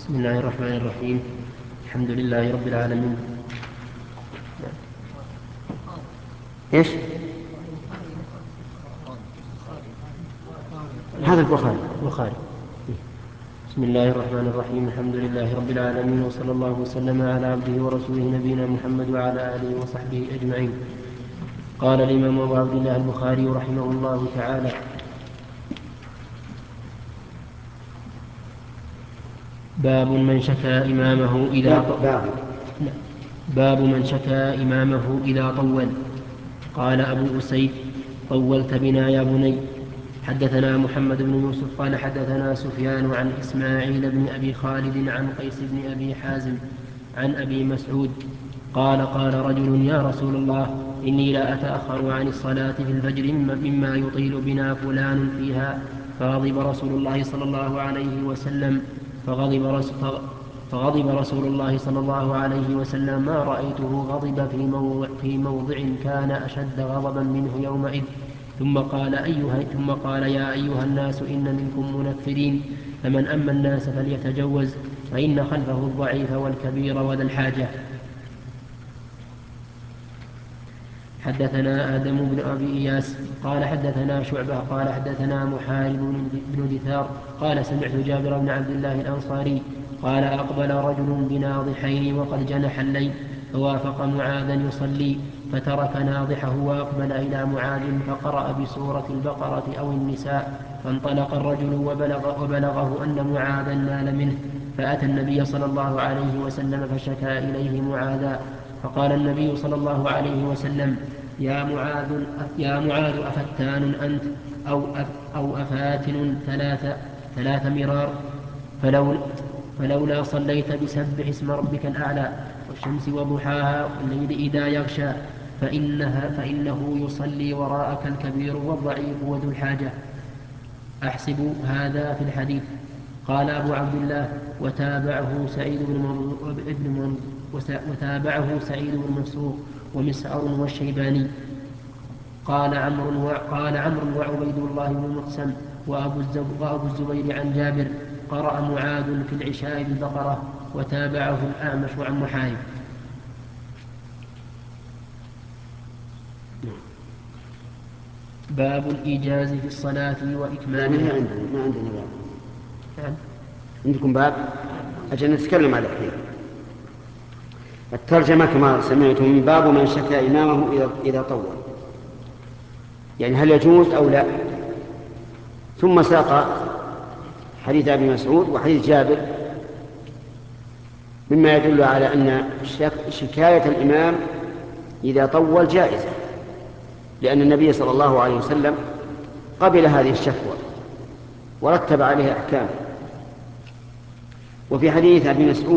بسم الله الرحمن الرحيم. الحمد لله رب العالمين. إيش؟ هذا البخاري. بسم الله الرحمن الرحيم. الحمد لله رب العالمين، وصلى الله وسلم على عبده ورسوله نبينا محمد وعلى آله وصحبه أجمعين. قال الإمام أبو عبد الله البخاري رحمه الله تعالى: باب من شكى إمامه إذا طول. قال أبو أسيد: طولت بنا يا بني. حدثنا محمد بن يوسف قال حدثنا سفيان عن إسماعيل بن أبي خالد عن قيس بن أبي حازم عن أبي مسعود قال: قال رجل: يا رسول الله، إني لا أتأخر عن الصلاة في الفجر مما يطيل بنا فلان فيها. فغضب رسول الله صلى الله عليه وسلم ما رأيته غضب في موضع كان أشد غضبا منه يومئذ. ثم قال: يا أيها الناس، إن منكم منفرين، فمن أما الناس فليتجوز، فإن خلفه الضعيف والكبير وذا الحاجة. حدثنا آدم بن أبي إياس قال حدثنا شعبة قال حدثنا محارب بن دثار قال: سمعت جابر بن عبد الله الأنصاري قال: أقبل رجل بناضحين وقد جنح الليل، فوافق معاذا يصلي، فترك ناضحه وأقبل إلى معاذ فقرأ بسورة البقرة أو النساء، فانطلق الرجل وبلغه أن معاذا نال منه، فأتى النبي صلى الله عليه وسلم فشكى إليه معاذا، فقال النبي صلى الله عليه وسلم: يا معاذ، أفتان أنت أو أفاتن ثلاث مرار؟ فلولا صليت بسبح اسم ربك الأعلى والشمس وضحاها والليل إذا يغشى فإنه يصلي وراءك الكبير والضعيف وذو الحاجة. أحسب هذا في الحديث. قال أبو عبد الله: وتابعه سعيد بن منصور ومسعر والشيباني. قال عمرو وعبيد الله بن مقسم وأبو الزبير عن جابر: قرأ معاذ في العشاء بالبقرة، وتابعه الأعمش عن محارب. باب الإيجاز في الصلاة وإكمالها. ما عندنا باب. عندكم باب؟ أجل نتكلم على الحين. الترجمة كما سمعتم: من باب من شكى إمامه إذا طول، يعني هل يجوز أو لا. ثم ساق حديث أبي مسعود وحديث جابر مما يدل على أن شكاية الإمام إذا طول جائزة، لأن النبي صلى الله عليه وسلم قبل هذه الشكوى ورتب عليها أحكام. وفي حديث أبي مسعود